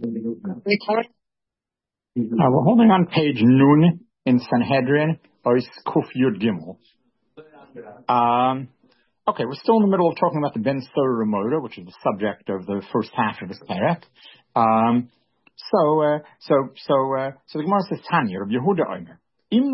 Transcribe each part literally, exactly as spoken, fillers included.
Uh, we're holding on page Nun in Sanhedrin, Ois Kuf Yud Gimel. Um, okay, we're still in the middle of talking about the Ben Sura Ramoda, which is the subject of the first half of this parak. Um, so, uh, so, so, uh, so the Gemara says, Tanya, Rabbi Yehuda Omer, if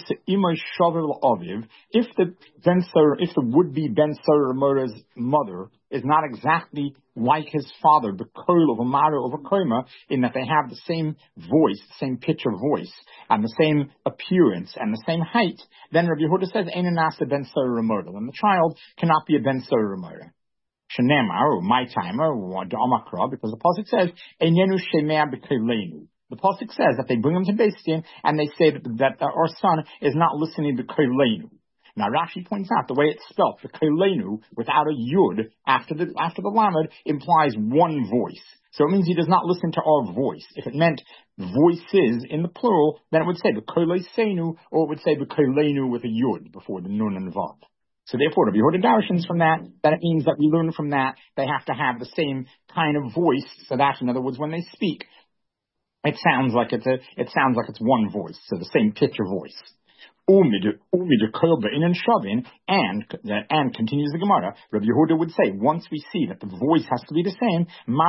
the Ben Sura, if the would-be Ben Sura Ramoda's mother is not exactly like his father, the koil of a mother of a koima, in that they have the same voice, the same pitch of voice, and the same appearance, and the same height, then Rabbi Yehuda says, Ein nasa Ben Sura Ramoda. Then the child cannot be a Ben Sura Ramoda. Shenemar, or my timer, or Da'amakra, because the pasuk says, Einenu shemea b'koleinu. The pasuk says that they bring him to Beis Din, and they say that, that our son is not listening to koleinu. Now Rashi points out the way it's spelled, the koleinu without a yud after the after the lamed implies one voice. So it means he does not listen to our voice. If it meant voices in the plural, then it would say the koleinu, or it would say the koleinu with a yud before the nun and vav. So therefore, Rabbi Yehuda darshans from that, that it means that we learn from that they have to have the same kind of voice. So that, in other words, when they speak, it sounds like it's a, it sounds like it's one voice, so the same pitch of voice. And and continues the Gemara, Rabbi Yehuda would say, once we see that the voice has to be the same,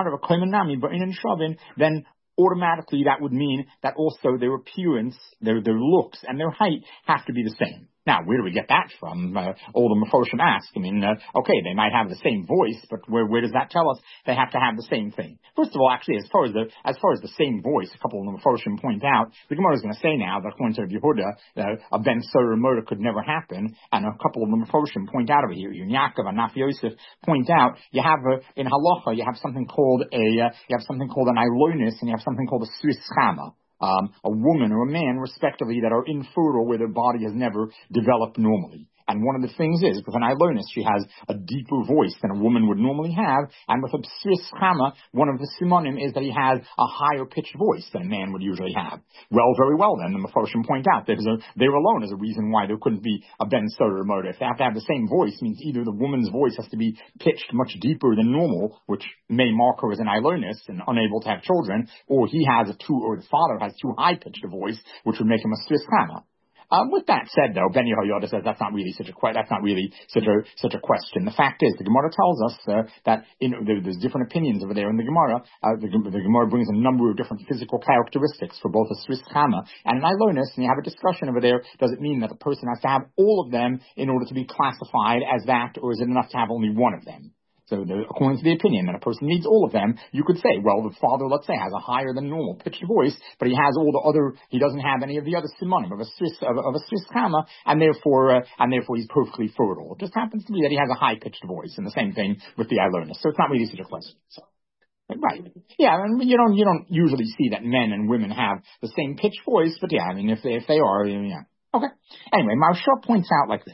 then automatically that would mean that also their appearance, their their looks, and their height have to be the same. Now, where do we get that from? Uh, all the Mefoshim ask. I mean, uh, okay, they might have the same voice, but where where does that tell us they have to have the same thing? First of all, actually, as far as the as far as the same voice, a couple of the Mefoshim point out, the Gemara is going to say now that according to Yehuda, uh, a Ben Sura murder could never happen, and a couple of the Mefoshim point out over here, Yun Yaakov and Naf Yosef point out, you have a, in Halacha, you have something called a uh, you have something called an Ilonis, and you have something called a Sris Chama. Um, a woman or a man, respectively, that are infertile where their body has never developed normally. And one of the things is, with an Ilonis, she has a deeper voice than a woman would normally have. And with a Sris Chama, one of the simonim is that he has a higher pitched voice than a man would usually have. Well, very well then, the Mefoshim point out, there's a, there alone is a reason why there couldn't be a Ben Sura Ramoda. If they have to have the same voice, it means either the woman's voice has to be pitched much deeper than normal, which may mark her as an Ilonis and unable to have children, or he has a too, or the father has too high pitched a voice, which would make him a Sris Chama. Um, with that said, though, Ben Yehoyada says that's not really such a que- that's not really such a such a question. The fact is, the Gemara tells us uh, that in, there, there's different opinions over there in the Gemara. Uh, the, the Gemara brings a number of different physical characteristics for both a Sris Chama and an Ilonis, and you have a discussion over there. Does it mean that the person has to have all of them in order to be classified as that, or is it enough to have only one of them? So the, according to the opinion that a person needs all of them, you could say, well, the father, let's say, has a higher than normal pitched voice, but he has all the other, he doesn't have any of the other simonim of a Sris, of, of a Sris Chama, and therefore, uh, and therefore he's perfectly fertile. It just happens to be that he has a high pitched voice, and the same thing with the Ilonis. So it's not really such a question. So, right. Yeah, I mean, you don't, you don't usually see that men and women have the same pitched voice, but yeah, I mean, if they, if they are, yeah. Okay. Anyway, Maharsha points out like this.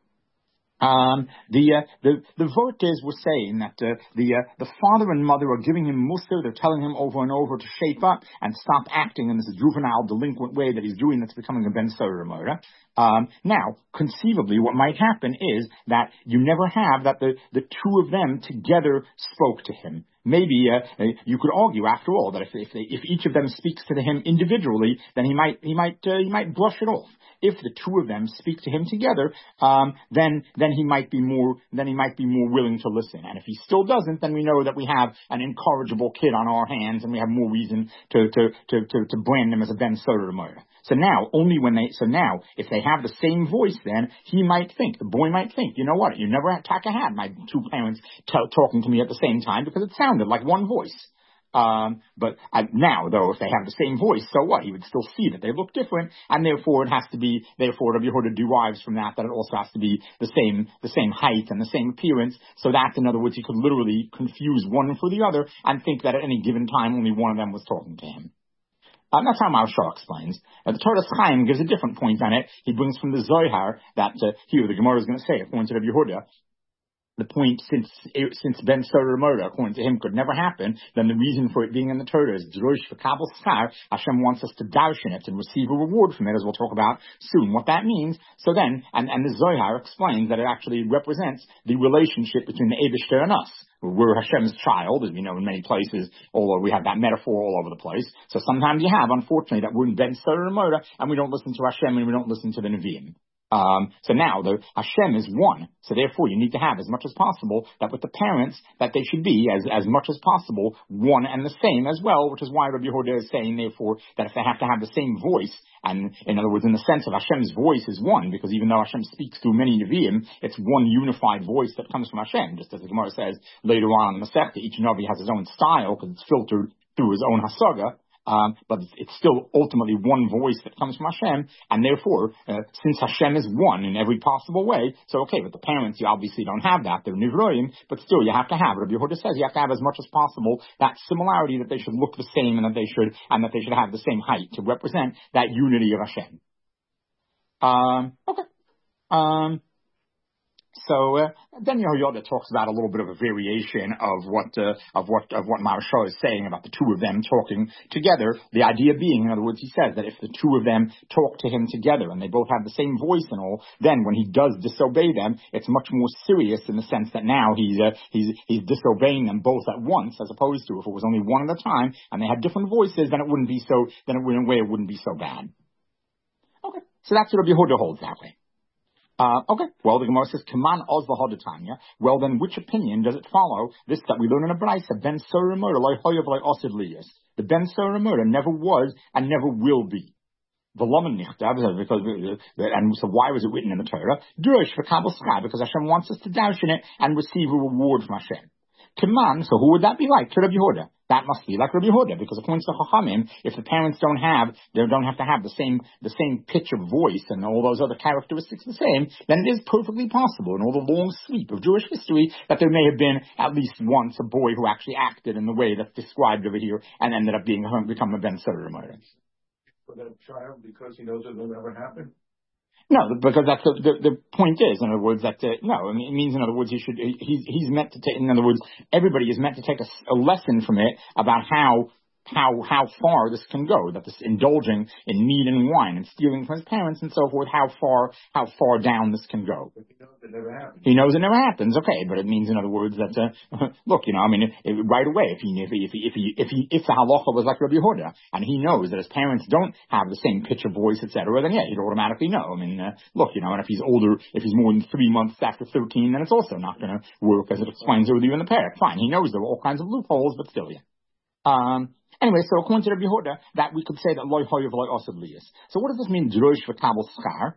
Um, the, uh, the, the Vortes were saying that, uh, the, uh, the father and mother are giving him mussar, they're telling him over and over to shape up and stop acting in this juvenile, delinquent way that he's doing that's becoming a Ben Sura Ramoda. Um, now, conceivably, what might happen is that you never have that the, the two of them together spoke to him. Maybe uh, you could argue, after all, that if if, they, if each of them speaks to him individually, then he might he might uh, he might brush it off. If the two of them speak to him together, um, then then he might be more then he might be more willing to listen. And if he still doesn't, then we know that we have an incorrigible kid on our hands, and we have more reason to to to to, to brand him as a Ben Sura Ramoda. So now, only when they so now, if they have the same voice, then he might think, the boy might think, you know what? You never had Taka had my two parents t- talking to me at the same time because it sounded like one voice. Um, but uh, now, though, if they have the same voice, so what? He would still see that they look different, and therefore it has to be, therefore Rabbi Yehuda derives from that that it also has to be the same, the same height and the same appearance. So that, in other words, he could literally confuse one for the other and think that at any given time only one of them was talking to him. Um, that's how Maharsha explains. Uh, the Torah Chaim gives a different point on it. He brings from the Zohar that uh, here the Gemara is going to say, according to Rabbi Yehuda, the point, since since Ben Sora murder, according to him, could never happen, then the reason for it being in the Torah is Drosh v'Kabel Schar. Hashem wants us to darshan it and receive a reward from it, as we'll talk about soon. What that means. So then, and, and the Zohar explains that it actually represents the relationship between the Eibishter and us. We're Hashem's child, as we know in many places, although we have that metaphor all over the place. So sometimes you have, unfortunately, that we're in Ben Sora murder, and we don't listen to Hashem and we don't listen to the Nevi'im. Um, so now the Hashem is one. So therefore you need to have as much as possible that with the parents that they should be as, as much as possible one and the same as well, which is why Rabbi Yehuda is saying therefore that if they have to have the same voice, and in other words, in the sense of Hashem's voice is one, because even though Hashem speaks through many Nevi'im, it's one unified voice that comes from Hashem, just as the Gemara says later on in the Masechta, each Navi has his own style because it's filtered through his own Hasaga. Um, but it's still ultimately one voice that comes from Hashem, and therefore, uh, since Hashem is one in every possible way, so okay, with the parents, you obviously don't have that, they're Nivroim, but still you have to have, Rabbi Yehuda says, you have to have as much as possible that similarity, that they should look the same, and that they should, and that they should have the same height to represent that unity of Hashem. Um, okay. Um, So uh, then Yehoyada talks about a little bit of a variation of what uh, of what of what Maharsha is saying about the two of them talking together. The idea being, in other words, he says that if the two of them talk to him together and they both have the same voice and all, then when he does disobey them, it's much more serious in the sense that now he's uh, he's he's disobeying them both at once, as opposed to if it was only one at a time and they had different voices, then it wouldn't be so. Then it, in a way it wouldn't be so bad. Okay, so that's what Rabbi Yehuda holds that way. Uh, okay, well, the Gemara says, Kaman oz l'hodetanya. Well, then, which opinion does it follow? This that we learn in a Braisa, Ben Sora murder, loy hoyav loy osid liyas. The Ben Sora murder never was and never will be. The Loman Nichtav, because, and so why was it written in the Torah? Drush for Kabel Schar, because Hashem wants us to darshan it and receive a reward from Hashem. Kaman, so who would that be like? To Rabbi Yehuda. That must be like Rabbi Yehuda, because according to Chachamim, if the parents don't have, they don't have to have the same, the same pitch of voice and all those other characteristics the same, then it is perfectly possible in all the long sweep of Jewish history that there may have been at least once a boy who actually acted in the way that's described over here and ended up being become a Ben Sora murder. For that child, because he knows it will never happen. No, because that's the, the, the point is, in other words, that, uh, no, I mean, it means, in other words, he should, he, he's, he's meant to take, in other words, everybody is meant to take a, a lesson from it about how, how, how far this can go, that this indulging in meat and wine and stealing from his parents and so forth, how far, how far down this can go. But he knows it never happens. He knows it never happens, okay, but it means, in other words, that, uh, look, you know, I mean, it, it, right away, if he, if he, if he, if he, if he, if the halacha was like Rabbi Yehuda, and he knows that his parents don't have the same pitch of voice, et cetera, then yeah, he'd automatically know. I mean, uh, look, you know, and if he's older, if he's more than three months after thirteen, then it's also not going to work, as it explains with you in the parak. Fine, he knows there are all kinds of loopholes, but still, yeah. Um, Anyway, so according to Rabbi Yehuda, that we could say that loy hoyav loy osad liyas. So what does this mean, drosh v'kabel schar?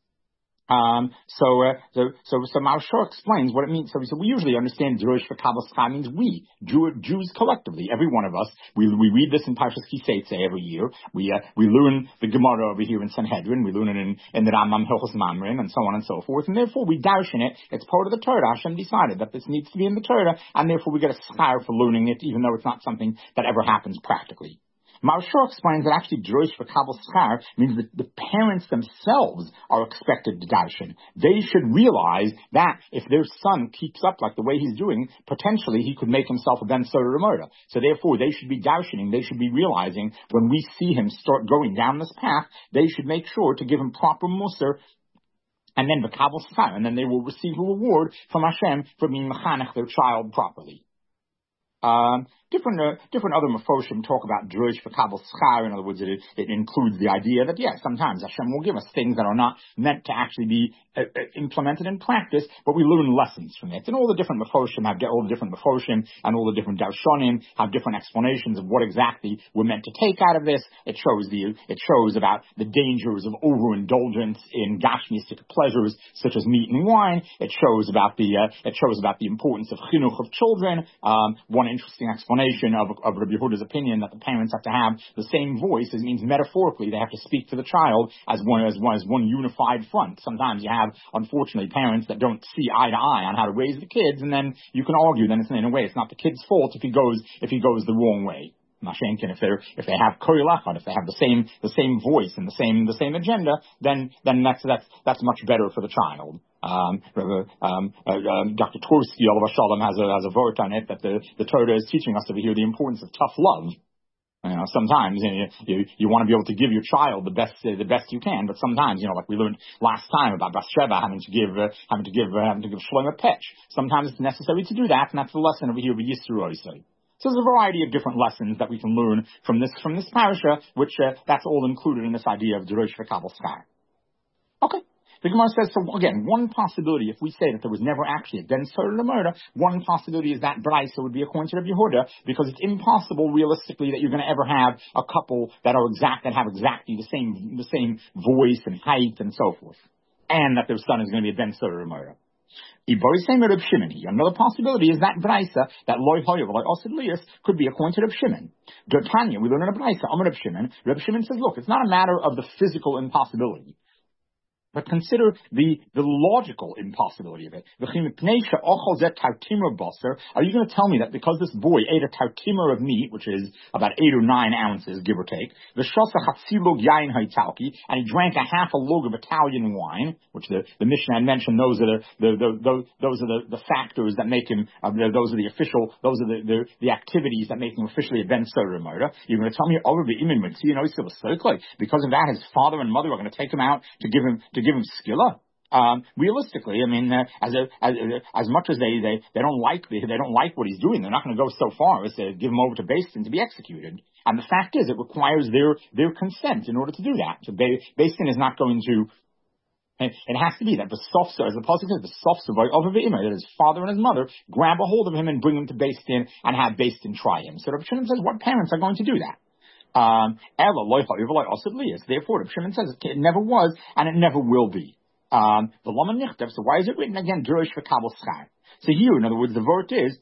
Um, so, uh, so, so, so Maharsha explains what it means. So, so we usually understand Drosh v'Kabel Schar means we, Jew, Jews collectively, every one of us. We, we read this in Parshas Kiseitze every year. We, uh, we learn the Gemara over here in Sanhedrin. We learn it in, in the Rambam Hilchos Mamrim and so on and so forth. And therefore we darshan it. It's part of the Torah. Hashem decided that this needs to be in the Torah. And therefore we get a schar for learning it, even though it's not something that ever happens practically. Maharsha explains that actually Drosh v'Kabel Schar means that the parents themselves are expected to darshan. They should realize that if their son keeps up like the way he's doing, potentially he could make himself a Ben Sora murder. So therefore they should be darshaning. They should be realizing when we see him start going down this path, they should make sure to give him proper musar. And then v'Kabel Schar, and then they will receive a reward from Hashem for being mechanech their child properly. Um, different, uh, different other Mefoshim talk about Drosh v'Kabel Schar. In other words, it, it includes the idea that, yes, sometimes Hashem will give us things that are not meant to actually be uh, implemented in practice, but we learn lessons from it. And all the different Mefoshim have, all the different Mefoshim and all the different Darshanim have different explanations of what exactly we're meant to take out of this. It shows the, it shows about the dangers of overindulgence in gashmistic pleasures such as meat and wine. It shows about the, uh, it shows about the importance of chinuch of children. Um, one interesting explanation of, of Rabbi Yehuda's opinion that the parents have to have the same voice. It means metaphorically they have to speak to the child as one as one as one unified front. Sometimes you have, unfortunately, parents that don't see eye to eye on how to raise the kids, and then you can argue then it's in a way it's not the kid's fault if he goes if he goes the wrong way. Mashenkin, if they're if they have koil echad, if they have the same the same voice and the same the same agenda, then then that's that's that's much better for the child. Um, um, uh, um, Doctor Tversky, Olav Shalom, has a has a vote on it that the the Torah is teaching us over here the importance of tough love. You know, sometimes you, know, you you want to be able to give your child the best uh, the best you can, but sometimes, you know, like we learned last time about Bathsheba having to give uh, having to give uh, having to give Shlomo a pitch. Sometimes it's necessary to do that, and that's the lesson over here with Yisro Oisei. So there's a variety of different lessons that we can learn from this from this parasha, which uh, that's all included in this idea of Derosh v'Kabel Schar. Okay. The Gemara says, so again, one possibility, if we say that there was never actually a den Torah to murder, one possibility is that Braisa would be according to Rabbi Yehuda, because it's impossible realistically that you're going to ever have a couple that are exact, that have exactly the same, the same voice and height and so forth, and that their son is going to be a den Torah to murder. Another possibility is that Braisa, that Loi Hoyev, Loi Osid Lias, could be according to Reb Shimon. Tanya, we learn in a Braisa, Amar Reb Shimon, Reb Shimon says, look, it's not a matter of the physical impossibility, but consider the, the logical impossibility of it. Are you going to tell me that because this boy ate a tautimah of meat, which is about eight or nine ounces, give or take, and he drank a half a log of Italian wine, which the, the Mishnah had mentioned, those are the, the, the, the those are the, the factors that make him, uh, those are the official, those are the, the, the activities that make him officially a ben Torah murder. You're going to tell me, oh, you know, because of that, his father and mother are going to take him out to give him, to give him skilla. Um, realistically, I mean, uh, as, a, as as much as they, they, they don't like the, they don't like what he's doing, they're not going to go so far as to give him over to Beis Din to be executed. And the fact is, it requires their their consent in order to do that. So Beis Din is not going to. It has to be that the sofsa, as the pasuk says, the sofsa by over the that his father and his mother grab a hold of him and bring him to Beis Din and have Beis Din try him. So Rav Shimon says, what parents are going to do that? Um, Therefore, Rav Shimon says it never was and it never will be. Um, so why is it written again? Derosh v'Kabel Schar. So here, in other words, the word is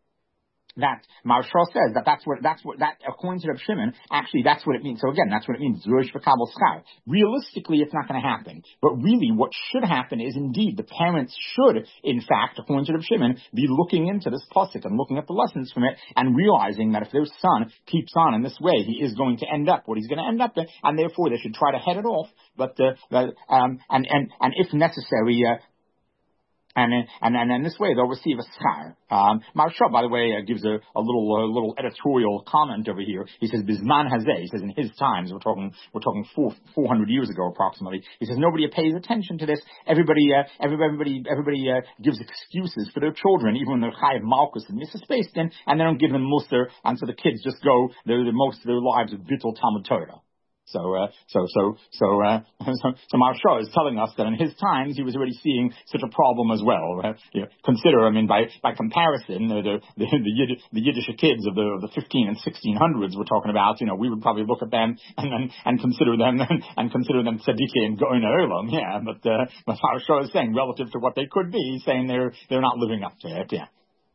that Maharsha says that that's what that's what that according to Rav Shimon, actually that's what it means. So again, that's what it means. Derosh v'Kabel Schar. Realistically, it's not going to happen. But really, what should happen is indeed the parents should, in fact, according to Rav Shimon, be looking into this pasuk and looking at the lessons from it and realizing that if their son keeps on in this way, he is going to end up what he's going to end up in, and therefore they should try to head it off. But uh, um, and and and if necessary. Uh, And and and in this way, they'll receive a schar. Um, Maharsha, by the way, uh, gives a, a little a little editorial comment over here. He says, "Bizman hazeh." He says, in his times, we're talking we're talking four four hundred years ago approximately. He says nobody pays attention to this. Everybody uh, everybody everybody uh, gives excuses for their children, even when they're chayav malchus and Missus Beis Din, and they don't give them mussar, and so the kids just go the, the most of their lives with bittul Talmud Torah. So, uh, so, so, so, uh, so, so Maharsha is telling us that in his times he was already seeing such a problem as well. Uh, you know, consider, I mean, by, by comparison, uh, the, the, the, Yiddish, the Yiddish kids of the, of the fifteen and sixteen hundreds we're talking about, you know, we would probably look at them and then, and consider them, and, and consider them tzaddikim and goin ha'olam, yeah, but, uh, but Maharsha is saying relative to what they could be, he's saying they're, they're not living up to it, yeah.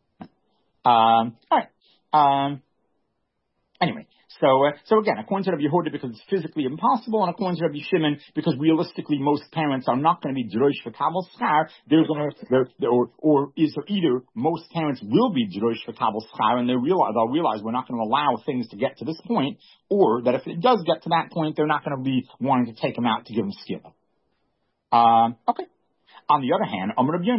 Um, alright, um, anyway. So, uh, so again, according to Rabbi Yehuda, because it's physically impossible, and according to Rabbi Shimon, because realistically most parents are not going to be Derosh v'Kabel Schar, they're going to, or, or is either most parents will be Derosh v'Kabel Schar, and they realize, they'll realize we're not going to allow things to get to this point, or that if it does get to that point, they're not going to be wanting to take them out to give them skilla. Um, okay. On the other hand, on the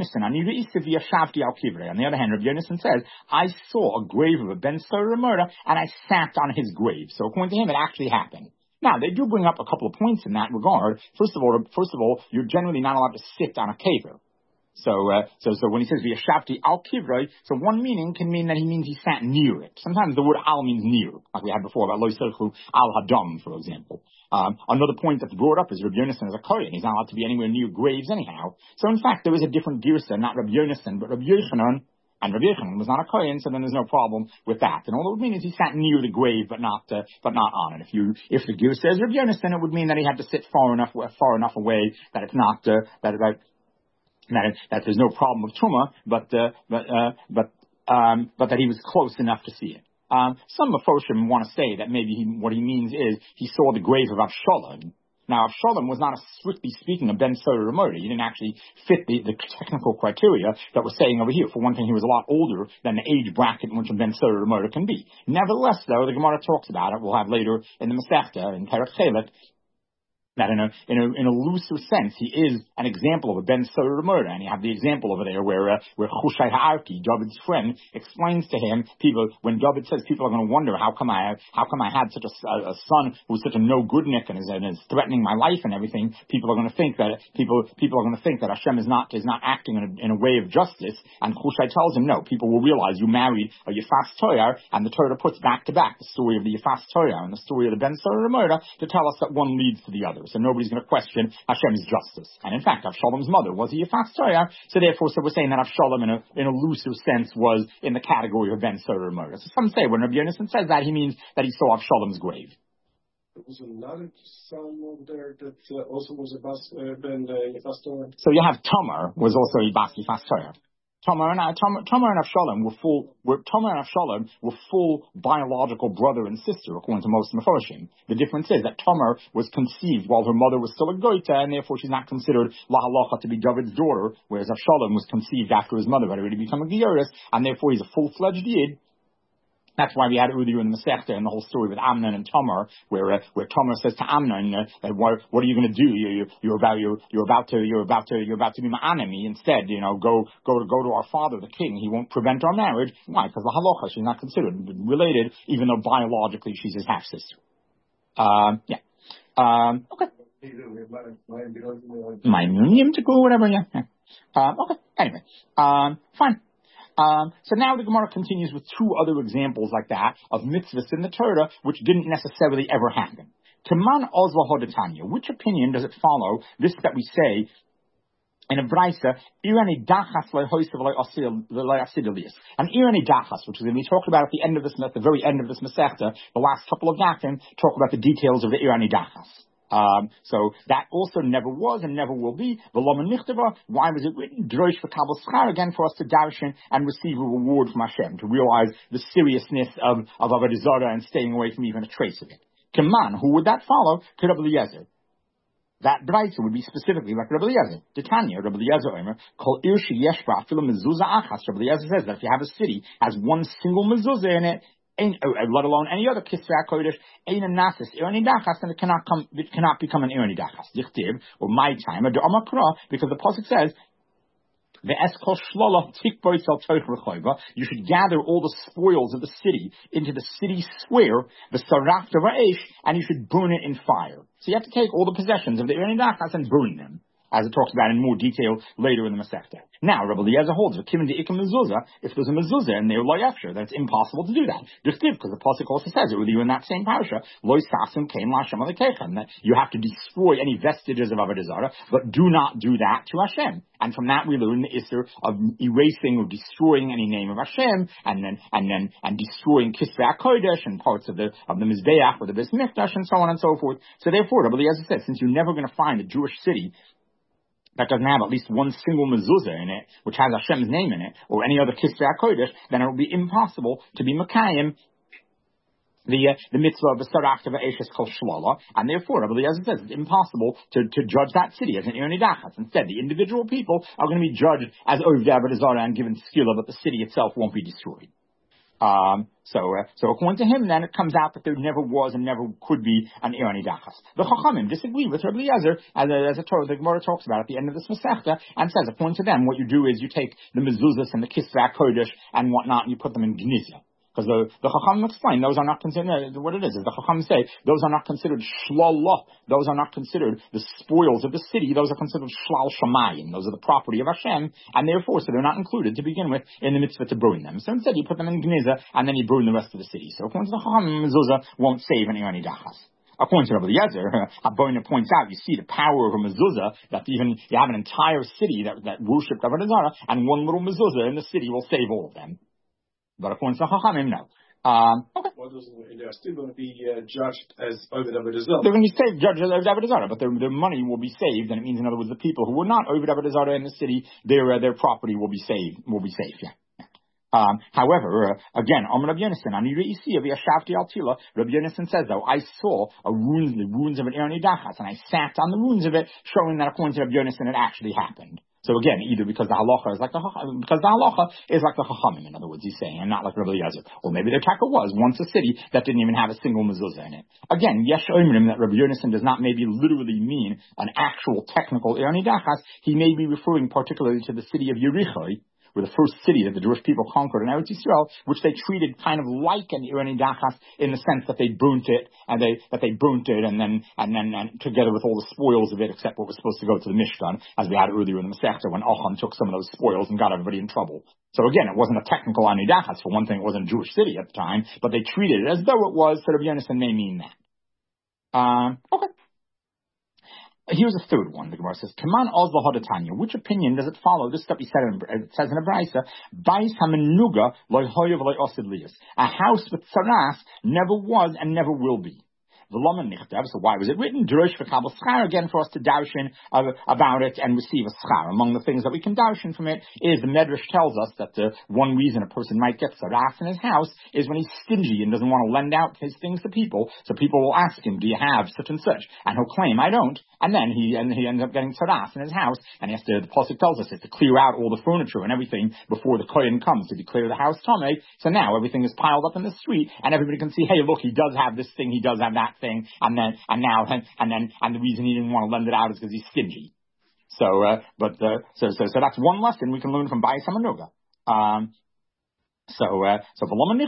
other hand, Rabbi Yonasan says, I saw a grave of a ben Torah murder, and I sat on his grave. So according to him, it actually happened. Now, they do bring up a couple of points in that regard. First of all, first of all, you're generally not allowed to sit on a caver. So, uh, so, so when he says v'yashavti al kivrei, so one meaning can mean that he means he sat near it. Sometimes the word al means near, like we had before about lo yisarchu al hadam, for example. Um, another point that's brought up is Rabbi Yonasan is a kohen. He's not allowed to be anywhere near graves anyhow. So in fact, there is a different girsa, not Rabbi Yonasan, but Rabbi Yochanan, and Rabbi Yochanan was not a kohen, so then there's no problem with that. And all it would mean is he sat near the grave, but not, uh, but not on it. If you, if the girsa is Rabbi Yonasan, it would mean that he had to sit far enough, far enough away that it's not, uh, that, that, that, that there's no problem with Truma, but, uh, but, uh, but, um, but that he was close enough to see it. Um, some Mefoshim want to say that maybe he, what he means is he saw the grave of Avshalom, Now, Avshalom was not, a, strictly speaking, a ben Soder murder. He didn't actually fit the, the technical criteria that we're saying over here. For one thing, he was a lot older than the age bracket in which a ben Soder murder can be. Nevertheless, though, the Gemara talks about it. We'll have later in the Masechta, in Perek Chelet, that in a, in a, in a looser sense, he is an example of a ben Soder murder. And you have the example over there where, uh, where Chushai Ha'arki, David's friend, explains to him, people, when David says people are going to wonder, how come I, how come I had such a, a son who's such a no-goodnik and is, and is threatening my life and everything, people are going to think that, people, people are going to think that Hashem is not, is not acting in a, in a way of justice. And Chushai tells him, no, people will realize you married a Yifas Toyar, and the Torah puts back to back the story of the Yifas Toyar and the story of the ben Soder murder to tell us that one leads to the other. So nobody's going to question Hashem's justice. And in fact, Avshalom's mother was a Yifas Toyar, so therefore, so we're saying that Avshalom in a, in a looser sense was in the category of ben Soder murder. So some say when Rabbi Yonasan says that, he means that he saw Avshalom's grave. There was another son there that uh, also was a bas, uh, ben uh, Yifas Toyar. So you have Tamar was also a bas Yifas Toyar. Tamar and, Tamar, Tamar and Avshalom were full, were, Tamar and Avshalom were full biological brother and sister, according to most Mefarshim. The difference is that Tamar was conceived while her mother was still a goita, and therefore she's not considered la halacha to be David's daughter, whereas Avshalom was conceived after his mother had already become a Gioris, and therefore he's a full-fledged Yid. That's why we had earlier in the Masechta and the whole story with Amnon and Tamar, where uh, where Tamar says to Amnon, uh, that what, what are you going to do? You, you, you're about you're, you're about to you're about to you're about to be my enemy. Instead, you know, go go to go to our father, the king. He won't prevent our marriage. Why? Because the halacha, she's not considered related, even though biologically she's his half sister. Um, yeah. Um, okay. My to go whatever. Yeah. yeah. Um, okay. Anyway. Um, fine. Um, so now the Gemara continues with two other examples like that of mitzvahs in the Torah which didn't necessarily ever happen. Taman ozla hodetanya. Which opinion does it follow? This that we say in a Braisa, irani dachas lehoisav leasidelius. And irani dachas, which is going to be talked about at the end of this, at the very end of this Masechta, the last couple of Dafim, talk about the details of the irani dachas. Um, so that also never was and never will be. Why was it written? Drosh for Kabul Schar, again for us to darshan and receive a reward from Hashem, to realize the seriousness of, of Avodah Zarah and staying away from even a trace of it. Kaman, who would that follow? To Rabbi Eliezer. That Braisa would be specifically like Rabbi Eliezer. Titania, Rabbi Eliezer Omer, Kol Irshi Yeshba Afila Mezuzah Achas. Rabbi Eliezer says that if you have a city has one single mezuzah in it, Ain't, uh, let alone any other kisra kodesh, ain't a nasis irani dachas, and it cannot come, it cannot become an irani dachas. Dichtib or my time, or amakra, because the pasuk says, the eskol shlola tikboy sel toich rechoiva. You should gather all the spoils of the city into the city square, the sarach ra'esh, and you should burn it in fire. So you have to take all the possessions of the irani dachas and burn them, as it talks about in more detail later in the Masechta. Now, Rabbi Eliezer holds, if there's a mezuzah and they're loyafsher, then it's impossible to do that. Because the pasuk also says it with you in that same parasha, loy sasim kein la'Hashem alekechem, that you have to destroy any vestiges of Avodah Zarah, but do not do that to Hashem. And from that we learn the issur of erasing or destroying any name of Hashem, and then and then and destroying Kisvei HaKodesh and parts of the of the Mizbeach or the Beis Mikdash and so on and so forth. So therefore, Rabbi Eliezer says, since you're never going to find a Jewish city that doesn't have at least one single mezuzah in it, which has Hashem's name in it, or any other Kisvei HaKodesh, then it will be impossible to be Mekayim the uh, the mitzvah of the sarach of Eishes Kol Shlala, and therefore, Rabbi Eliezer says it's impossible to, to judge that city as an irani dachas. Instead, the individual people are going to be judged as Ovdei Avodah Zarah and given skila, but the city itself won't be destroyed. Um, so, uh, so according to him, then it comes out that there never was and never could be an irani dachas. The Chachamim disagree with Rabbi Eliezer, as a, as a Torah, the Gemara talks about at the end of this Masechta, and says, according to them, what you do is you take the mezuzahs and the Kisvei HaKodesh and whatnot, and you put them in gnizah. Because the, the Chachamim explain, those are not considered, what it is, is the Chachamim say, those are not considered shlala, those are not considered the spoils of the city, those are considered shlal shamayim, those are the property of Hashem, and therefore, so they're not included to begin with in the mitzvah to burn them. So instead, you put them in Gnizah, and then you burn the rest of the city. So according to the Chachamim, mezuzah won't save an irani dachas. According to Rabbi Eliezer, Abona points out, you see the power of a mezuzah, that even you have an entire city that, that worshipped Avodah Zarah, and one little mezuzah in the city will save all of them. But according to Chachamim, no. Um, okay. Well, they're still going to be uh, judged as Oved Avodah Zarah. They're going to be saved, judged as Avodah Zarah, but their, their money will be saved, and it means, in other words, the people who were not Oved Avodah Zarah in the city, their uh, their property will be saved. Will be saved. Yeah. Um, however, uh, again, Amr Rabbi Yonasan, Ani Re'isi of Yashavti Altila, Rabbi Yonasan says, though, I saw a ruins, the ruins of an Erni Dachas, and I sat on the ruins of it, showing that according to Rabbi Yonasan, it actually happened. So again, either because the halacha is like the because the halacha is like the chachamim, in other words, he's saying, and not like Rabbi Eliezer. Or maybe the taka was once a city that didn't even have a single mezuzah in it. Again, yesh omrim that Rabbi Yonasan does not maybe literally mean an actual technical Erni Dachas. He may be referring particularly to the city of Yericho, were the first city that the Jewish people conquered in Eretz Yisrael, which they treated kind of like an Irani Dachas in the sense that they burnt it, and they, that they burnt it, and then, and then, and together with all the spoils of it, except what was supposed to go to the Mishkan, as we had earlier in the Masechta, when Achan took some of those spoils and got everybody in trouble. So again, it wasn't a technical Irani Dachas. For one thing, it wasn't a Jewish city at the time, but they treated it as though it was, so Rabbi Yonasan may mean that. Um, okay. Here's a third one. The Gemara says, "Kaman oz lahodatanya." Which opinion does it follow? This stuff he said in, it says in a brayso, "Bais hamenuga loy hoyev loy osid liyas." A house with tzaras never was and never will be. V'loman nichtav. So why was it written? Drush v'kabel schar, again for us to darshan uh, about it and receive a schar. Among the things that we can darshan from it is the Medrash tells us that the one reason a person might get tzaras in his house is when he's stingy and doesn't want to lend out his things to people. So people will ask him, "Do you have such and such?" And he'll claim, "I don't." And then he and he ends up getting tzaras in his house, and he has to. The pasuk tells us it to clear out all the furniture and everything before the kohen comes to declare the house tamei. So now everything is piled up in the street, and everybody can see, hey, look, he does have this thing, he does have that thing, and then and now and, and then and the reason he didn't want to lend it out is because he's stingy. So, uh, but uh, so so so that's one lesson we can learn from Bais Hamanuga. Um, So, uh, so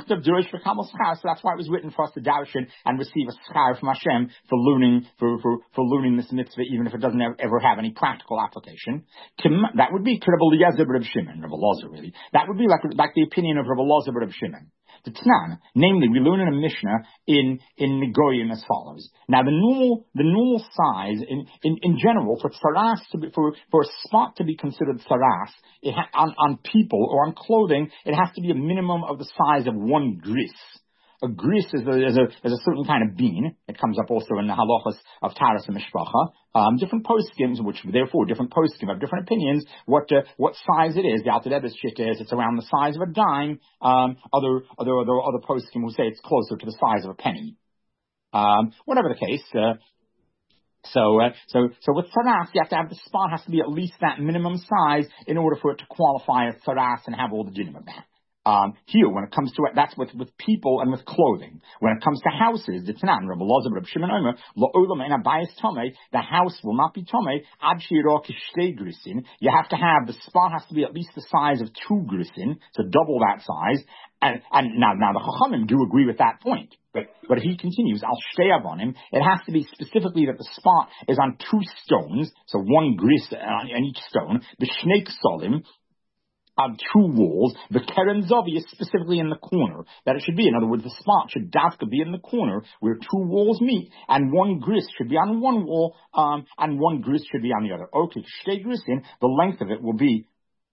so that's why it was written for us to darshan and receive a schar from Hashem for learning, for, for, for learning this mitzvah, even if it doesn't ever have any practical application. That would be Rabbi Eliezer Reb Shimon, Rabbi Elazar really. That would be like, like the opinion of Rabbi Elazar Reb Shimon. The Tnan, namely, we learn in a Mishnah in, in Negoyim as follows. Now, the normal, the normal size, in, in, in general, for tzaras to be, for, for a spot to be considered tzaras, it ha, on, on people or on clothing, it has to be a minimum of the size of one gris. A gris is a, is a, is a certain kind of bean. It comes up also in the halachas of Taras and Mishpacha. Um, different poskim, which therefore different poskim have different opinions, what, uh, what size it is. The Alter Rebbe's shit is, it's around the size of a dime. Um, other, other, other, other poskim will say it's closer to the size of a penny. Um, whatever the case, uh, So, uh, so, so with tzaras, you have to have the spot has to be at least that minimum size in order for it to qualify as tzaras and have all the dinim of that. Um, here, when it comes to it, that's with, with people and with clothing. When it comes to houses, it's not. Rabbi Elazar, Rabbi Shimon Omer, lo olam ein abayis tomei, the house will not be tomei, ad shiro kishtei grisin. You have to have, the spot has to be at least the size of two grisin, so double that size. And, and now, now the Chachamim do agree with that point. But, but he continues, I'll shteyav on him. It has to be specifically that the spot is on two stones, so one gris on, on each stone, the shnei ksolim, on two walls, the keren zovi is specifically in the corner that it should be. In other words, the spot should dafka be in the corner where two walls meet, and one gris should be on one wall, um, and one gris should be on the other. Okay, shtei grisin, the length of it will be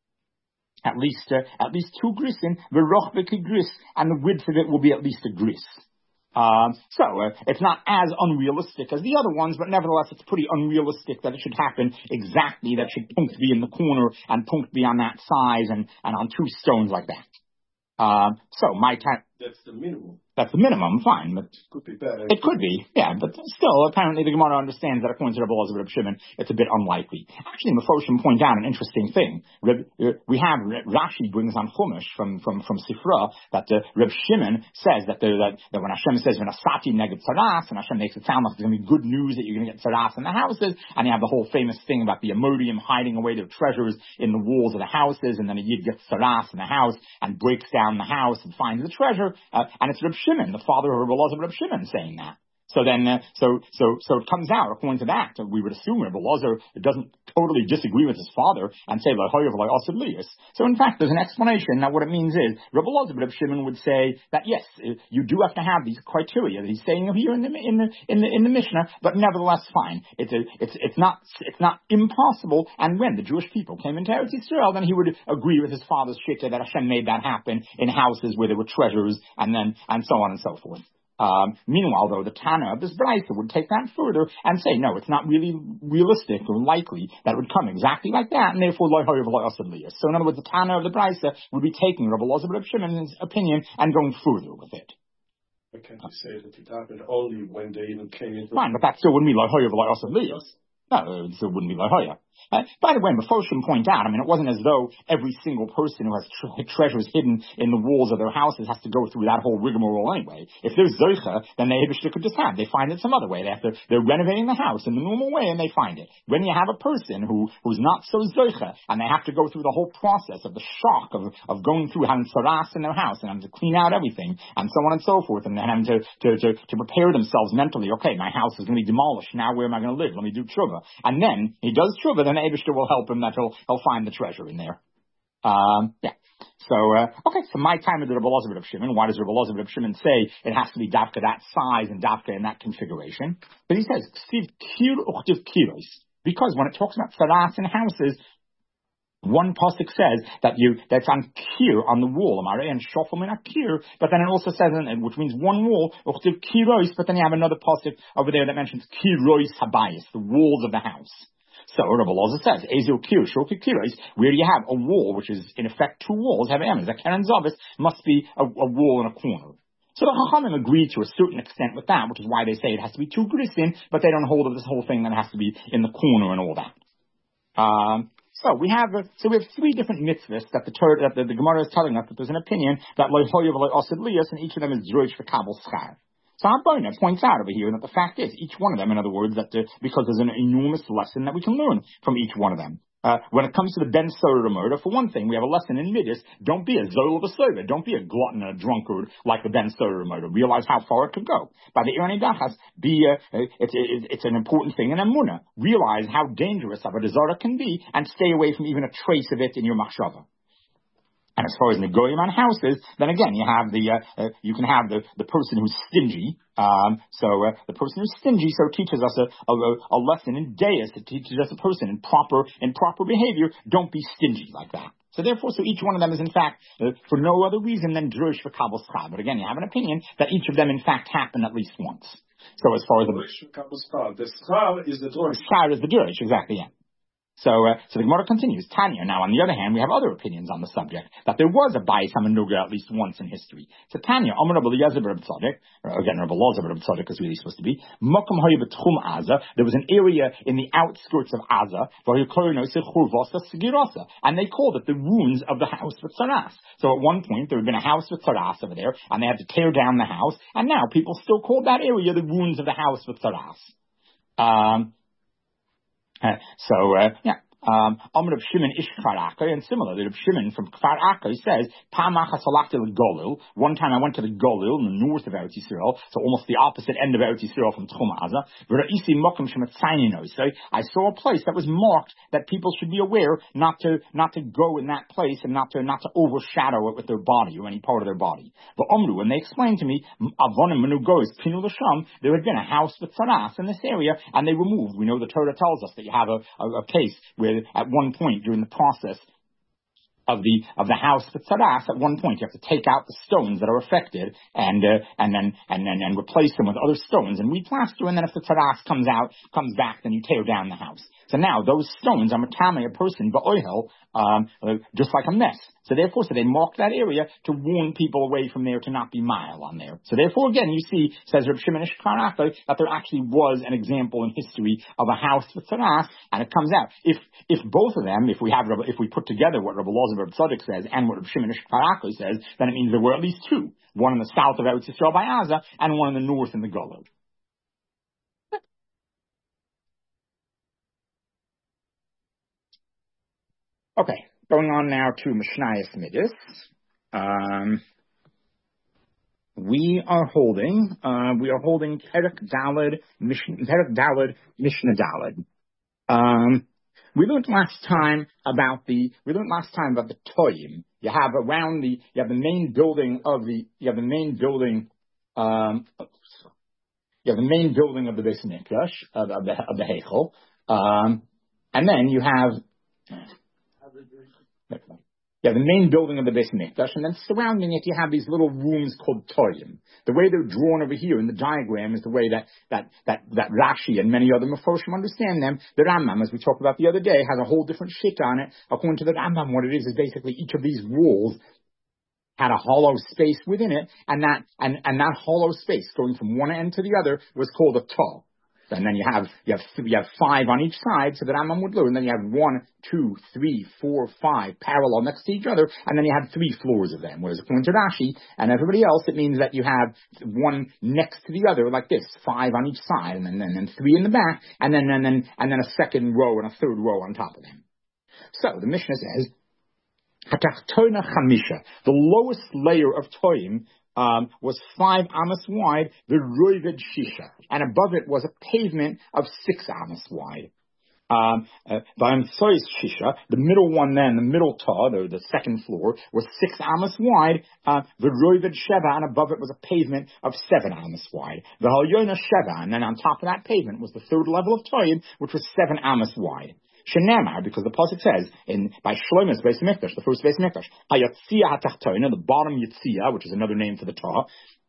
at least uh, at least two grisin, the rochbeki gris, and the width of it will be at least a gris. Um, so, uh, it's not as unrealistic as the other ones, but nevertheless, it's pretty unrealistic that it should happen exactly, that should punkt be in the corner and punkt be on that size and, and on two stones like that. Um, so, my time. That's the minimum. That's the minimum, fine, but it could be better. It could be, yeah, but still, apparently the Gemara understands that according to Rabbi Elazar Reb Shimon, it's a bit unlikely. Actually, Mefoshim point out an interesting thing. Reb, we have Rashi brings on Chumash from from from Sifra that uh, Reb Shimon says that, the, that that when Hashem says when Asati neged tzaras, and Hashem makes it sound like there's going to be good news that you're going to get tzaras in the houses, and you have the whole famous thing about the Amodium hiding away their treasures in the walls of the houses, and then a Yid gets tzaras in the house and breaks down the house and finds the treasure, uh, and it's Reb Shimon, the father of Rabbi Elazar Reb Shimon, saying that. So then, uh, so so so it comes out according to that. We would assume Rabbi Elazar doesn't totally disagree with his father and say "Lahoyev La'asad Liyus." So in fact, there's an explanation that what it means is Rabbi Elazar Reb Shimon would say that yes, you do have to have these criteria that he's saying here in the in the in the in the Mishnah, but nevertheless, fine. It's a, it's it's not it's not impossible. And when the Jewish people came into Eretz Yisrael, then he would agree with his father's shita that Hashem made that happen in houses where there were treasures, and then and so on and so forth. Um, meanwhile, though, the Tana of this Braisa would take that further and say, no, it's not really realistic or likely that it would come exactly like that, and therefore, lo hoyev lo asad liyas. So in other words, the Tana of the Braisa would be taking Rabbi Elazar ben Shimon's opinion and going further with it. But can't you say that it happened only when they even came into... Fine, but that still wouldn't be lo hoyev lo asad liyas. No, it still wouldn't be lo hoyev. Uh, by the way, Mefoshim point out, I mean, it wasn't as though every single person who has tre- treasures hidden in the walls of their houses has to go through that whole rigmarole anyway. If they're Zoicha, then they could just have. They find it some other way. They have to, they're renovating the house in the normal way and they find it. When you have a person who, who's not so Zoicha and they have to go through the whole process of the shock of, of going through having saras in their house and having to clean out everything and so on and so forth and then having to, to, to, to prepare themselves mentally, okay, my house is going to be demolished. Now where am I going to live? Let me do tshuva. And then he does tshuva, then the Eibishter will help him that he'll, he'll find the treasure in there. Um, yeah. So, uh, okay, so my time is the Rabbi Elazar ben Shimon. Why does Rabbi Elazar ben Shimon say it has to be dafka that size and dafka in that configuration? But he says, because when it talks about saras in houses, one pasuk says that you that's on kir on the wall, amare and shofel min kir, but then it also says, which means one wall, uchtiv kirois, but then you have another pasuk over there that mentions kirois habayis, the walls of the house. So Rabbi Elazar says, Ezil Kir, Shoki Kiros, where you have a wall, which is in effect two walls, have emes. A Keren Zavis must be a, a wall in a corner. So the Chachamim agreed to a certain extent with that, which is why they say it has to be two grisin, but they don't hold of this whole thing that it has to be in the corner and all that. Um, so we have a, so we have three different mitzvahs that the that the, the Gemara is telling us that there's an opinion that lo hoyev lo asad liyas, and each of them is droish for kabel schar. So Abona points out over here that the fact is, each one of them, in other words, that uh, because there's an enormous lesson that we can learn from each one of them. Uh, when it comes to the Ben Soda murder, for one thing, we have a lesson in Midas. Don't be a Zol of a Soda. Don't be a glutton and a drunkard like the Ben Soda murder. Realize how far it could go. By the Irani Dachas, be uh, it's, it's, it's an important thing in Amunah. Realize how dangerous a desire can be and stay away from even a trace of it in your machshava. And as far as negoyim on houses, then again, you have the, uh, uh, you can have the, the person who's stingy. Um, so, uh, the person who's stingy, so teaches us a, a, a lesson in deis. It teaches us a person in proper, in proper behavior. Don't be stingy like that. So therefore, so each one of them is in fact, uh, for no other reason than drush for kabel schar. But again, you have an opinion that each of them in fact happen at least once. So as far as the, the schar is the drush. Schar is the drush, exactly, yeah. So, uh, so the Gemara continues. Tanya. Now, on the other hand, we have other opinions on the subject that there was a bias hamenuga at least once in history. So, Tanya, Amar Rabbi Eliezer ben Tzadok, again, Rabbi Elazar ben Tzadok is really supposed to be. Mokum hayu b'tchum Aza. There was an area in the outskirts of Aza, and they called it the ruins of the house with saras. So, at one point, there had been a house with saras over there, and they had to tear down the house, and now people still call that area the ruins of the house with saras. Um. Uh, so, uh, yeah. Um, Amr of Shimon Ish Kfar Akka, and similarly, Reb Shimon from Kfar Akka says, Pa'amachas halachti l'Golil. One time I went to the Golil in the north of Eretz Yisrael, so almost the opposite end of Eretz Yisrael from Tchum Aza. V'ra'isi mokum shematzaynino. So I saw a place that was marked that people should be aware not to not to go in that place and not to not to overshadow it with their body or any part of their body. But Omru, when they explained to me, Avonim Menugos Pinu L'Sham, there had been a house with saras in this area, and they removed. We know the Torah tells us that you have a, a, a case where at one point during the process of the of the house with saras, at one point you have to take out the stones that are affected and uh, and then and then and replace them with other stones and replaster, and then if the saras comes out comes back, then you tear down the house. So now those stones are matame a person ba'ohel, um just like a mess. So therefore, so they marked that area to warn people away from there to not be mile on there. So therefore, again, you see, says Reb Shimon Ish Kfar Akka, that there actually was an example in history of a house with saras, and it comes out. If if both of them, if we have if we put together what Rabbi Elazar ben Tzadok says and what Reb Shimon Ish Kfar Akka says, then it means there were at least two: one in the south of Eretz Yisrael by Aza, and one in the north in the Golod. Okay. Going on now to Mishnayos Midas. Um, we are holding, uh, we are holding Perek Daled, Mishnah, Perek Daled, Mishnah Daled. Um, we learned last time about the, we learned last time about the Toyim. You have around the, you have the main building of the, you have the main building, um, you have the main building of the Beis Mikdash, of, of the, of the Heichel. Um, and then you have, Yeah, the main building of the Beis Mikdash, and then surrounding it you have these little rooms called Toyim. The way they're drawn over here in the diagram is the way that that that, that Rashi and many other Meforshim understand them. The Rambam, as we talked about the other day, has a whole different shit on it. According to the Rambam, what it is is basically each of these walls had a hollow space within it, and that and, and that hollow space going from one end to the other was called a Tov. And then you have you have you have five on each side, so that Rambam would learn. And then you have one, two, three, four, five parallel next to each other, and then you have three floors of them. Whereas according to Rashi and everybody else, it means that you have one next to the other, like this, five on each side, and then and then three in the back, and then and then and then a second row and a third row on top of them. So the Mishnah says, Hatachtona Chamisha, the lowest layer of Toyim, Um, was five amas wide, the roived shisha, and above it was a pavement of six amas wide. Um, uh, shisha, the middle one then, the middle ta, the, the second floor, was six amas wide, uh, the roived sheva, and above it was a pavement of seven amas wide. The halyona sheva, and then on top of that pavement was the third level of toyim, which was seven amas wide. Shenemar, because the pasuk says in by Shlomo's Beis Mikdash, the first Beis Mikdash, Hayatzia Hatachtona, the bottom Yitzia, which is another name for the Torah,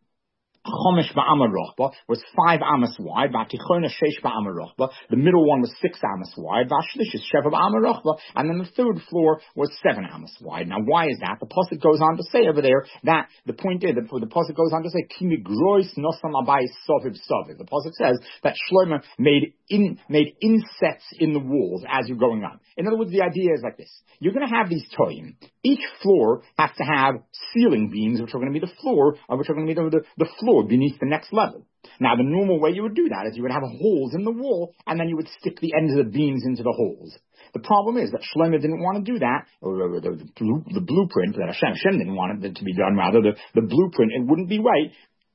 Chomesh ba'amar rochba was five amas wide. V'atichona sheish ba'amar rochba. The middle one was six amas wide. V'ashlish is sheva ba'amar rochba, and then the third floor was seven amas wide. Now, why is that? The pasuk goes on to say over there that the point is that the pasuk goes on to say kimi grois nosam abayis soviv soviv. The pasuk says that Shlomo made in made insets in the walls as you're going up. In other words, the idea is like this: you're going to have these toyim. Each floor has to have ceiling beams, which are going to be the floor, or which are going to be the, the, the floor beneath the next level. Now, the normal way you would do that is you would have holes in the wall, and then you would stick the ends of the beams into the holes. The problem is that Shlomo didn't want to do that, or, or the, the, the blueprint that Hashem, Hashem didn't want it to be done. Rather, the, the blueprint, it wouldn't be right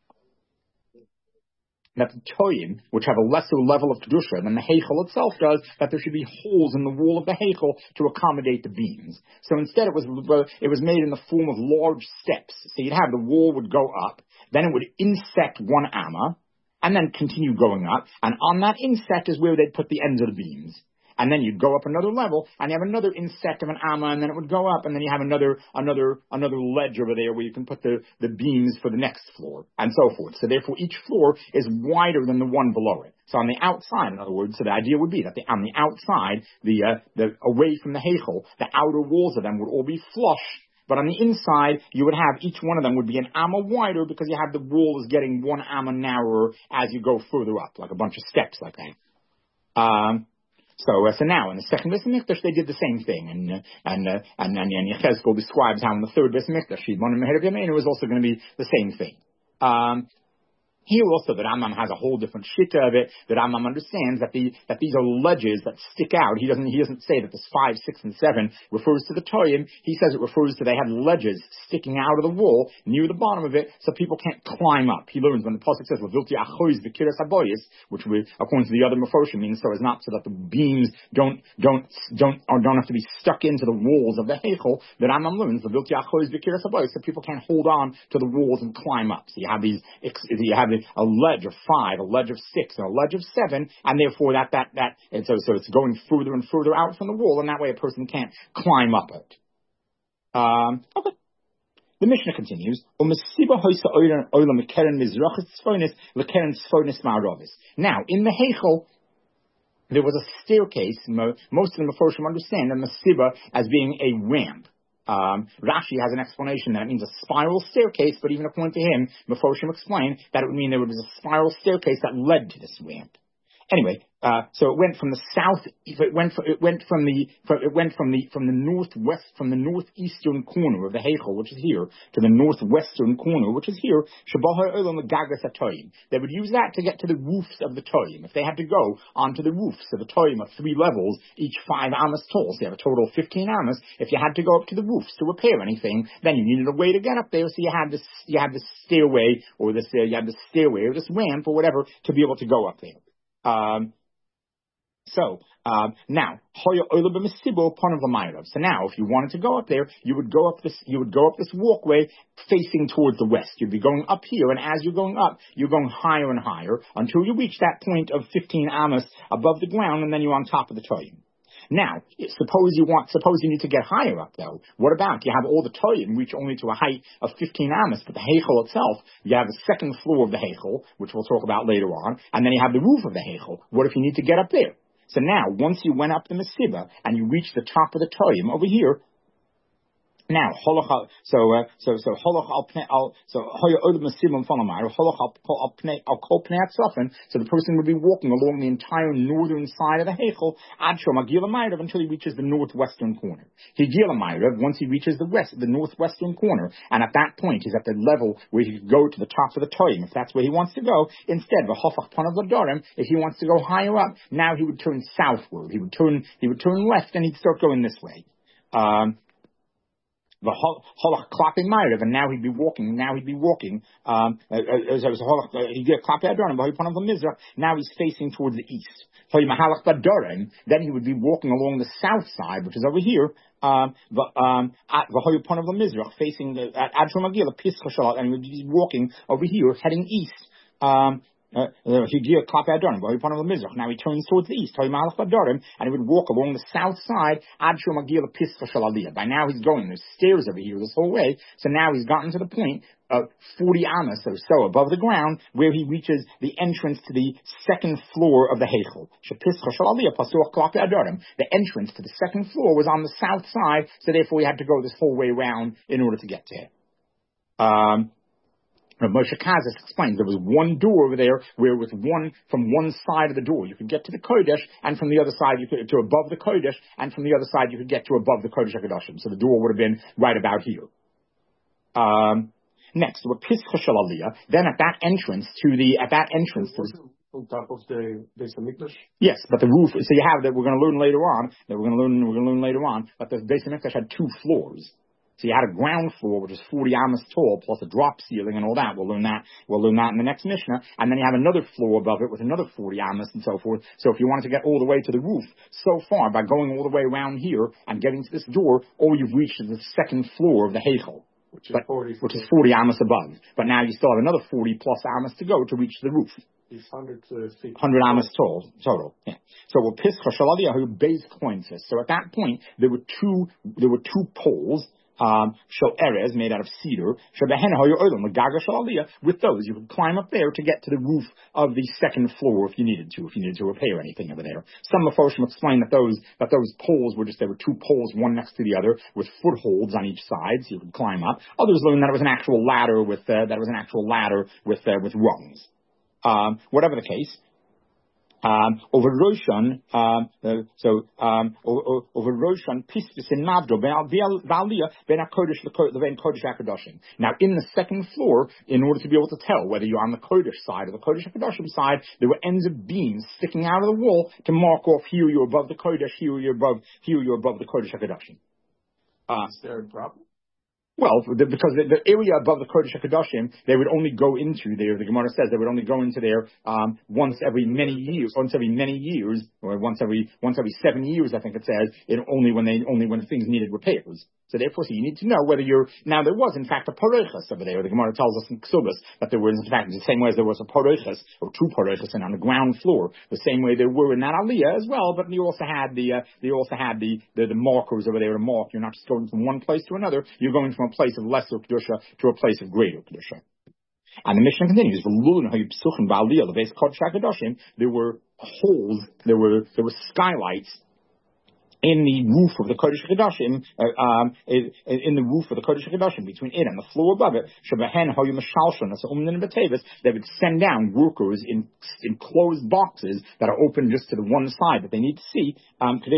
that the toyim, which have a lesser level of kedusha than the heichel itself does, that there should be holes in the wall of the heichel to accommodate the beams. So instead, it was it was made in the form of large steps. So you'd have the wall would go up, then it would insect one amma, and then continue going up, and on that inset is where they'd put the ends of the beams. And then you'd go up another level, and you have another inset of an amma, and then it would go up, and then you have another another another ledge over there where you can put the, the beams for the next floor, and so forth. So therefore, each floor is wider than the one below it. So on the outside, in other words, so the idea would be that the, on the outside, the uh, the away from the heichel, the outer walls of them would all be flush. But on the inside, you would have each one of them would be an amma wider because you have the wall is getting one amma narrower as you go further up, like a bunch of steps like that. Um. So, uh, so now in the second Beis Mikdash they did the same thing, and uh, and, uh, and and and Yechezkel describes how in the third Beis Mikdash Shimon and Meher of Yamin it was also going to be the same thing. Um, Here also, the Rambam has a whole different shitta of it. The Rambam understands that the that these are ledges that stick out. He doesn't he doesn't say that this five, six, and seven refers to the toyim. He says it refers to they have ledges sticking out of the wall near the bottom of it, so people can't climb up. He learns when the pasuk says "Levilti achois v'kiras haboyis," which we, according to the other Meforshim, means so as not so that the beams don't don't don't or don't have to be stuck into the walls of the heichel. The Rambam learns "Levilti achois v'kiras haboyis," so people can't hold on to the walls and climb up. So you have these you have a ledge of five, a ledge of six, and a ledge of seven, and therefore that that that and so so it's going further and further out from the wall, and that way a person can't climb up it. Um, okay. The Mishnah continues. Now, in the heichel, there was a staircase. Most of the Meforshim understand the Masiba as being a ramp. Um, Rashi has an explanation that it means a spiral staircase, but even according to him, Meforshim explained that it would mean there was a spiral staircase that led to this ramp. Anyway, uh, so it went from the south. It went. From, it went from the. From, it went from the from the northwest, from the northeastern corner of the heichel, which is here, to the northwestern corner, which is here. Shabahar olam gagas atoyim. They would use that to get to the roofs of the toyim. If they had to go onto the roofs of the toyim of three levels, each five amas tall, so you have a total of fifteen amas. If you had to go up to the roofs to repair anything, then you needed a way to get up there. So you had this. You had this stairway, or this. Uh, you had this stairway, or this ramp, or whatever, to be able to go up there. Um, so, um, now, so now, if you wanted to go up there, you would go up this, you would go up this walkway facing towards the west. You'd be going up here, and as you're going up, you're going higher and higher until you reach that point of fifteen amas above the ground, and then you're on top of the toyim. Now, suppose you want, suppose you need to get higher up though. What about, you have all the toyim reach only to a height of fifteen amos, but the heichel itself, you have the second floor of the heichel, which we'll talk about later on, and then you have the roof of the heichel. What if you need to get up there? So now, once you went up the Mesiba and you reached the top of the toyim over here, now, holoch, so, uh, so, so, holoch al pnei al, so, hoya od mesimim fanamar, holoch al pnei al kol pnei atzofen, so the person would be walking along the entire northern side of the heichel, ad shom agila ma'irav, until he reaches the northwestern corner. He gila ma'irav, once he reaches the west, the northwestern corner, and at that point he's at the level where he could go to the top of the toyim, if that's where he wants to go. Instead, v'hofach panav l'dorim, if he wants to go higher up, now he would turn southward, he would turn, he would turn left, and he'd start going this way. Um, The holach klapping ma'irav, and now he'd be walking. Now he'd be walking. Um, as a holach, he get klapping adorim, but he put on the mizrach. Now he's facing towards the east. Then he would be walking along the south side, which is over here. Um, um, at the pun of the mizrach, facing the at Adshom Agila Pischa Shalat, and he would be walking over here, heading east. Um, Uh, now he turns towards the east, and he would walk along the south side. By now he's going, there's stairs over here this whole way, so now he's gotten to the point of forty amos or so above the ground, where he reaches the entrance to the second floor of the heichel. The entrance to the second floor was on the south side, so therefore he had to go this whole way around in order to get to it. Um, Moshe Kazis explains there was one door over there where with one, from one side of the door you could get to the Kodesh, and from the other side you could, to above the Kodesh, and from the other side you could get to above the Kodesh HaKadoshim. So the door would have been right about here. Um, next, with Pischa Shel Aliyah, then at that entrance to the, at that entrance to the, on top of the Beis Hamikdash? Yes, but the roof, so you have that, we're going to learn later on, that we're going to learn, we're going to learn later on, but the Beis Hamikdash had two floors. So you had a ground floor, which is forty amos tall, plus a drop ceiling and all that. We'll learn that. We'll learn that in the next Mishnah. And then you have another floor above it with another forty amos and so forth. So if you wanted to get all the way to the roof, so far, by going all the way around here and getting to this door, all you've reached is the second floor of the Heichel, which is but, forty, which is forty amos above. But now you still have another forty plus amos to go to reach the roof. It's one hundred uh, feet. one hundred amos tall, total. Yeah. So we'll Pischa Shel Aliyah base coins this. So at that point, there were two, there were two poles. Um, shel erez, made out of cedar. With those, you could climb up there to get to the roof of the second floor if you needed to, if you needed to repair anything over there. Some Mefoshim explain that those that those poles were just, there were two poles, one next to the other, with footholds on each side, so you could climb up. Others learn that it was an actual ladder with uh, that it was an actual ladder with uh, with rungs. Um, whatever the case. Um, over Roshan, um, uh, so, um, over Roshan, Pistis in Navdo, Valia, Ben HaKodesh, the Ben Kodesh HaKadoshim. Now, in the second floor, in order to be able to tell whether you're on the Kodesh side or the Kodesh HaKadoshim side, there were ends of beams sticking out of the wall to mark off here you're above the Kodesh, here you're above, here you're above the Kodesh HaKadoshim. Uh, Is there a problem? Well, the, because the, the area above the Kodesh HaKadoshim, they would only go into there, the Gemara says they would only go into there um, once every many years, once every many years, or once every once every seven years, I think it says, it only when they only when things needed repairs. So therefore, so you need to know whether you're, now there was in fact a Porochas over there. The Gemara tells us in Ksubas that there was in fact, the same way as there was a Porochas, or two Porochas, and on the ground floor, the same way there were in that Aliyah as well, but you also had the, uh, you also had the, the, the markers over there to mark. You're not just going from one place to another, you're going from a place of lesser Kedusha to a place of greater Kedusha. And the Mishnah continues, there were holes, there were, there were skylights in the roof of the Kodesh HaKadoshim, uh, um, in, in the roof of the Kodesh HaKadoshim, between it and the floor above it, they would send down workers in, in closed boxes that are open just to the one side that they need to see, um, so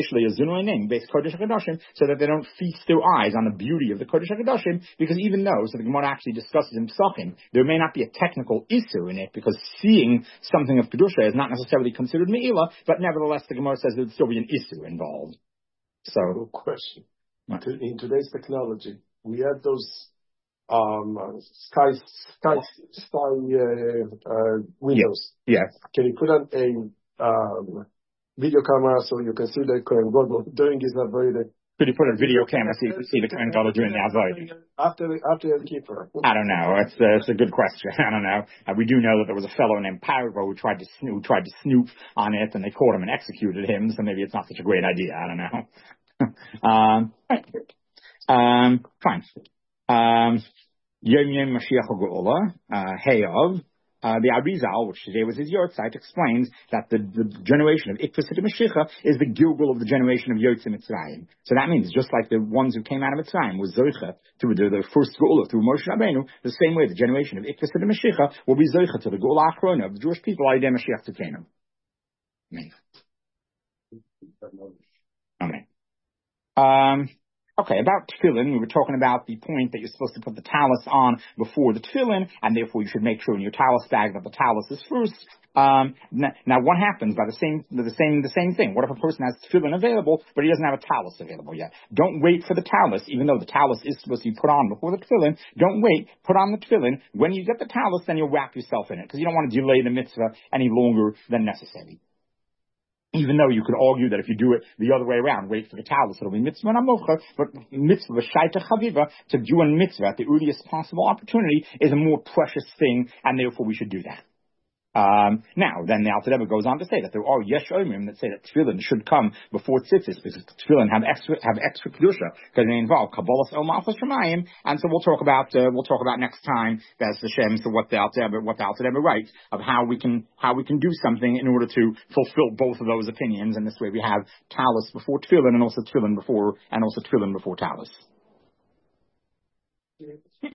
that they don't feast their eyes on the beauty of the Kodesh HaKadoshim, because even though, so the Gemara actually discusses in Psachim, there may not be a technical issur in it, because seeing something of Kedusha is not necessarily considered Me'ilah, but nevertheless the Gemara says there would still be an issur involved. So, no question. What? In today's technology, we have those um, sky sky sky uh, uh, windows. Yeah. yeah. Can you put on a um, video camera so you can see the current? What we're doing is not very Could you put a video camera so you can see the Kohen Gadol doing the avodah? After the, after the keeper. I don't know. It's, uh, it's a good question. I don't know. Uh, we do know that there was a fellow named Paro who tried to snoop, who tried to snoop on it, and they caught him and executed him. So maybe it's not such a great idea. I don't know. um, um, fine. Um, Yom Yom Mashiach HaGeula, uh, Heyav. Uh, the Arizal, which today was his Yortzeit, explains that the, the generation of Ikvus Mashiach is the Gilgul of the generation of Yotze Mitzrayim. So that means just like the ones who came out of Mitzrayim was Zoicha to the, the first Geula through Moshe Rabbeinu, the same way the generation of Ikvus Mashiach will be Zoicha to the Geula Achrona of the Jewish people, Aydeh Mashiach Tzidkenu. Amen. Amen. Um, Okay, about tefillin, we were talking about the point that you're supposed to put the talus on before the tefillin, and therefore you should make sure in your talus bag that the talus is first. Um, now, now, what happens by the same, the same, the same thing? What if a person has tefillin available, but he doesn't have a talus available yet? Don't wait for the talus, even though the talus is supposed to be put on before the tefillin. Don't wait. Put on the tefillin. When you get the talus, then you'll wrap yourself in it, because you don't want to delay the mitzvah any longer than necessary. Even though you could argue that if you do it the other way around, wait for the talus, it'll be mitzvah and amocha, but mitzvah, shaita chaviva, to do a mitzvah at the earliest possible opportunity is a more precious thing, and therefore we should do that. Um, now, then the Alter Rebbe goes on to say that there are yesh omrim that say that tefillin should come before tzitzis, because tefillin have extra, have extra kedusha, because they involve kabbalas el malchus shemayim, and so we'll talk about, uh, we'll talk about next time, that's the Shem, so what the Alter Rebbe, what the Alter Rebbe writes, of how we can, how we can do something in order to fulfill both of those opinions, and this way we have talus before tefillin, and also tefillin before, and also tefillin before talus.